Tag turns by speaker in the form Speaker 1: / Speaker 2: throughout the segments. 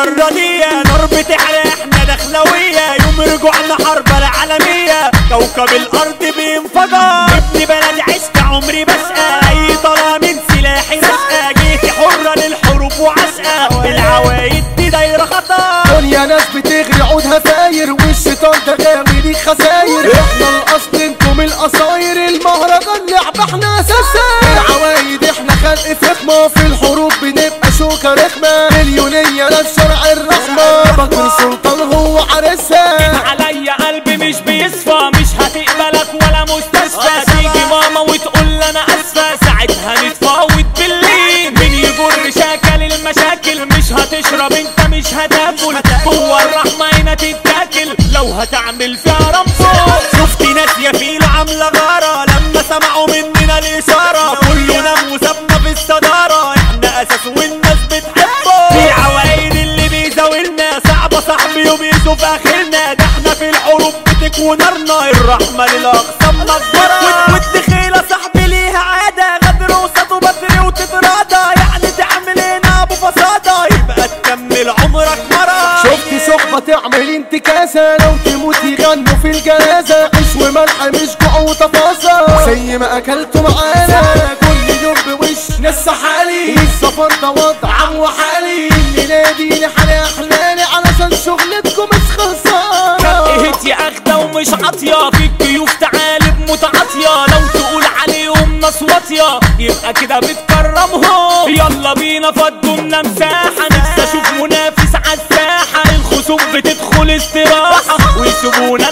Speaker 1: الجرادية نار بتحرق احنا دخلوية يوم رجوعنا حرب العالمية كوكب الارض بينفجر ابن بلدي عشت عمري بشقى اي طلع من سلاحي رشقى جيتي حرة للحروب وعشقى العوايد دي دايرة خطر
Speaker 2: دنيا ناس بتغري عودها فاير والشيطان ده غاوي ليك خساير احنا الاصل انتم القصاير المهرجان لعبة احنا اساسا العوايد احنا خلق فخمة في الحروب بنبقى شوكة رخمة مليونية لا شرع الرحمة بكر سلطان هو عرسها
Speaker 1: عليا قلبي مش بيصفى مش هتقبلك ولا مستشفى تيجي ماما وتقول انا اسفة ساعتها نتفاوض بالليل مين يجر شكل المشاكل مش هتشرب انت مش هتاكل هو الرحمة هنا تتاكل لو هتعمل فيها رمبو شفت ناس يا فيل عاملة غارة لما سمعوا مننا الاشارة كله نام وسابنا في الصدارة احنا اساس والناس بتحبه في عوايد اللي بيزاولنا صعبة صاحبي وبيشوف اخرنا ده احنا في الحروب بتكوي نارنا الرحمة للاقصى مجبرة والدخيلة صاحبي ليها عادة غدر وسط وبدري وتترادى يعني تعمل هنا ابو فسادة يبقى تكمل عمرك مرة
Speaker 2: شفت صحبة تعمل انتكاسة لو تموت يغنوا في الجنازة عيش وملح مش جوع وتفاصيل زي ما اكلتوا معانا كل يوم بوش ناس حالي السفر ده وضع وحالي الليلة دي لحالي احلالي علشان شغلتكم مش خلصانة
Speaker 1: اهت يا اخدة ومش عاطية في الضيوف تعالب متعاطية لو تقول عليهم ناس واطية يبقى كده بتكرمهم يلا بينا فضوا لنا مساحة نفسي اشوف منافس عالساحة الخصوم بتدخل استراحة ويسيبونا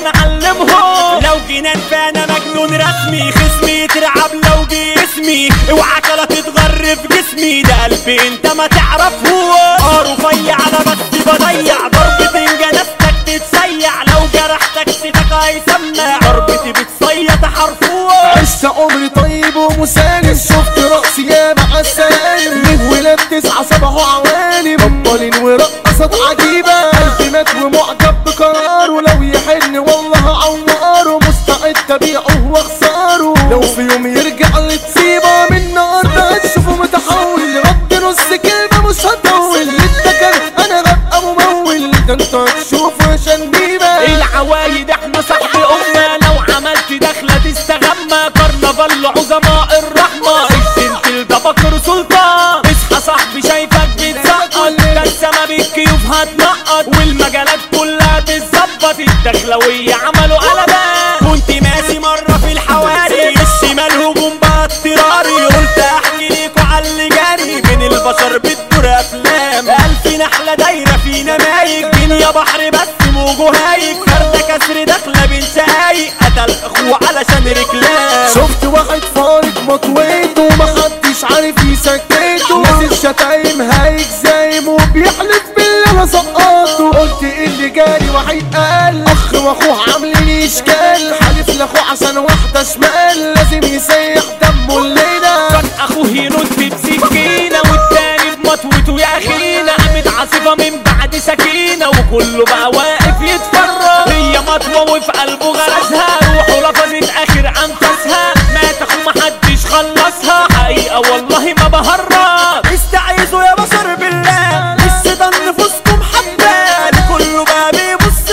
Speaker 1: نعلمهم لو جنان فانا مجنون رسمي خصمي يترعب لو جه اسمي اوعى كلا تتغر في جسمي ده قلبي انت ما تعرفهوش رفيع انا بس بضيع ضربة انجنستك تتسيع لو جرحتك ستك هيسمع ضربتي بتصيط حرفوش
Speaker 2: عشت عمري طيب ومسالم شفت رأسي يا مع السلام من ولاد 9 صبحوا عوالم بطلين ورقصات عجيبة قلبي مات ومعجب بقراره لو يحن والله عواره مستعد ابيعه واخساره لو في يوم يرجع لتصيبه من نار ده تشوفه متحول رد نص كلمة مش هتطول للتكر انا ببقى ممول ده انت هتشوفه شنبيبة
Speaker 1: العوايد احنا صاحب امة لو عملت دخلة تستغمى كرنفال عظماء الرحمة السنتل ده بكر سلطان اصحى صاحبي شايفك بتسقط ده السما بالكيوف هتنقط والمجالات كلها تتظبط الدخلوية عملوا قلبات كنت ماشي مرة في الحواري الشمال هجوم بقى اضطراري قلت احكي ليكوا على اللي جاري بين البشر بتدور افلام الف نحلة دايرة فينا مايك دنيا بحر بس موجه هايك فردة كسر داخلة بين شقايق قتل اخوه علشان رجلاه
Speaker 2: شفت واحد فارق مطويته ومحدش عارف يسكته ناس الشتايم هايك زايم وبيحلف بالله انا سقطته قلت ايه اللي جالي وحيد قال اخ واخوه عاملين اشكال حالف لاخوه عشان واحدة شمال لازم يسيح دمه الليلة
Speaker 1: كان اخوه ينط بسكينة والتاني بمطوته يا اخينا قامت عاصفة من بعد سكينة وكله بقى واقف يتفرج هي مطوة وفي قلبه غرزها روحه لفظت اخر انفاسها مات اخوه محدش خلصها حقيقة والله ما بهرج استعيذوا يا بشر بالله الشيطان نفوسكم حبان كله بقى بيبص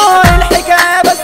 Speaker 1: الحكاية بس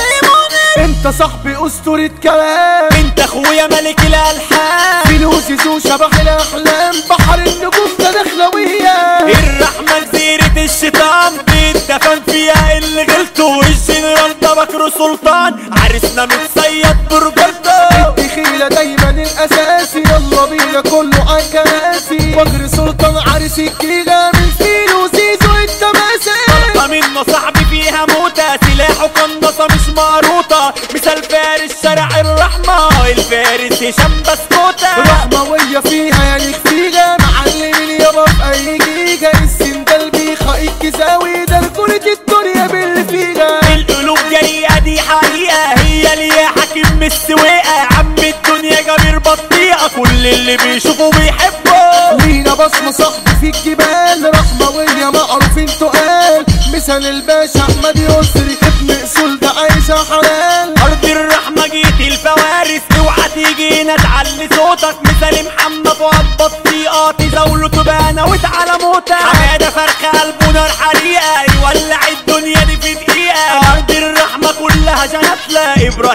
Speaker 1: فهموني
Speaker 2: انت صاحبي اسطورة كلام
Speaker 1: انت اخويا ملك الالحان
Speaker 2: فلوس يسوع شبح الاحلام بحر النجوم ده دخلوية
Speaker 1: الرحمة جزيرة الشيطان بيتدفن فيها اللي غلطوا الجنرال ده بكر سلطان عرسنا متصيد برجلته
Speaker 2: الدخيلة دايما الاساسي يلا بينا كله عالكراسي بكر سلطان عرس الجيلة من فيلو زيزو التماسي
Speaker 1: طلقة منه صاحبي فيها موتة سلاحه قناصة مش مقروطة مثال فارس شارع الرحمة الفارس هشام بسكوتة
Speaker 2: رحموية فيها يعني خفيجة معلمين يابا في اي جيجا السندال بيخا الكزاوي ده كرة الدنيا باللي فيها
Speaker 1: القلوب جريئة دي حقيقة هي اللي حاكم السواقة عم الدنيا جبير بطيئة كل اللي بيشوفه بيحبه
Speaker 2: لينا بصمة صاحبي في الجبال رحموية معروفين تقال مثال الباشا احمد يسري ابن اصول ده عايشة حلال
Speaker 1: ارض الرحمة جيت الفوارس اوعى تيجي هنا تعلي صوتك مثال محمد فؤاد بطيئة تزاوله تبانة وتعالى موتك حمادة فرخة قلبنا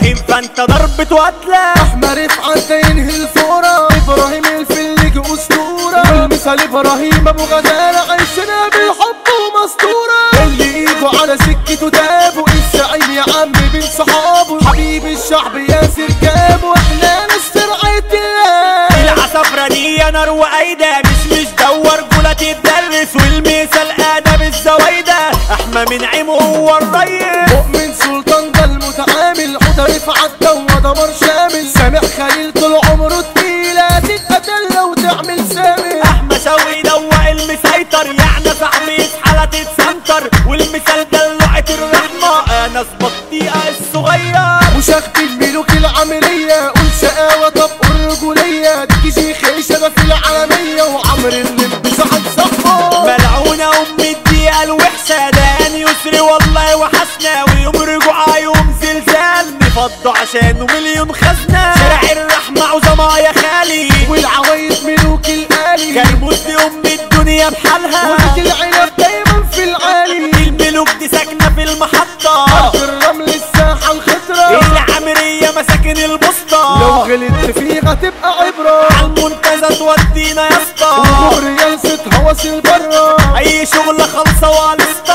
Speaker 1: ابراهيم فانت ضربة وقتلة.
Speaker 2: احمد رفعت ينهي الفورة، ابراهيم الفلك اسطورة، والمثال ابراهيم ابو غزالة عيشنا بالحب ومسطورة. اللي ايده على سكته تابه الزعيم يا عم بين صحابه، حبيب الشعب ياسر جابه، احنا ناس رعاية الله.
Speaker 1: العصفرة دي نار وأيدة مش دور جولة تدرس، والمثال ادب الزوايدة احمى من عيمه هو الريس.
Speaker 2: مؤمن سلطان ده المتعامل، حوده رفعت ده دمار شامل، سامح خليل طول عمره تقيلة تتقتل لو تعمل سامح.
Speaker 1: احمى شوقي دوق المسيطر يعني صاحبي حالة تتسنتر، والمثال دلوعة الرحمة انس بطيئة الصغير.
Speaker 2: وشخت الملوك العملية قول شقاوة طب الرجولية، دي شيخ شرف العالمية وعمر اللبس عن صحبه.
Speaker 1: ملعونة ام الدقيقة الوحشة دان يسري والله وحسنا، ويوم رجوعها يوم زلزال نفضوا عشانه مليون خزنة. شارع الرحمة عظمة يا خالي،
Speaker 2: والعوايد ملوك الآلي،
Speaker 1: كرموز ام الدنيا بحالها،
Speaker 2: ولد العنب دايما في العالي.
Speaker 1: الملوك دي ساكنة في المحطة،
Speaker 2: أرض الرمل الساحة الخضرا،
Speaker 1: العمرية مساكن البسطة،
Speaker 2: لو غلطت فيها تبقى عبرة،
Speaker 1: عالمنتزه تودينا يا اسطى،
Speaker 2: وكوبري جلسة هوس البرة،
Speaker 1: اي شغل خلصة والسطة.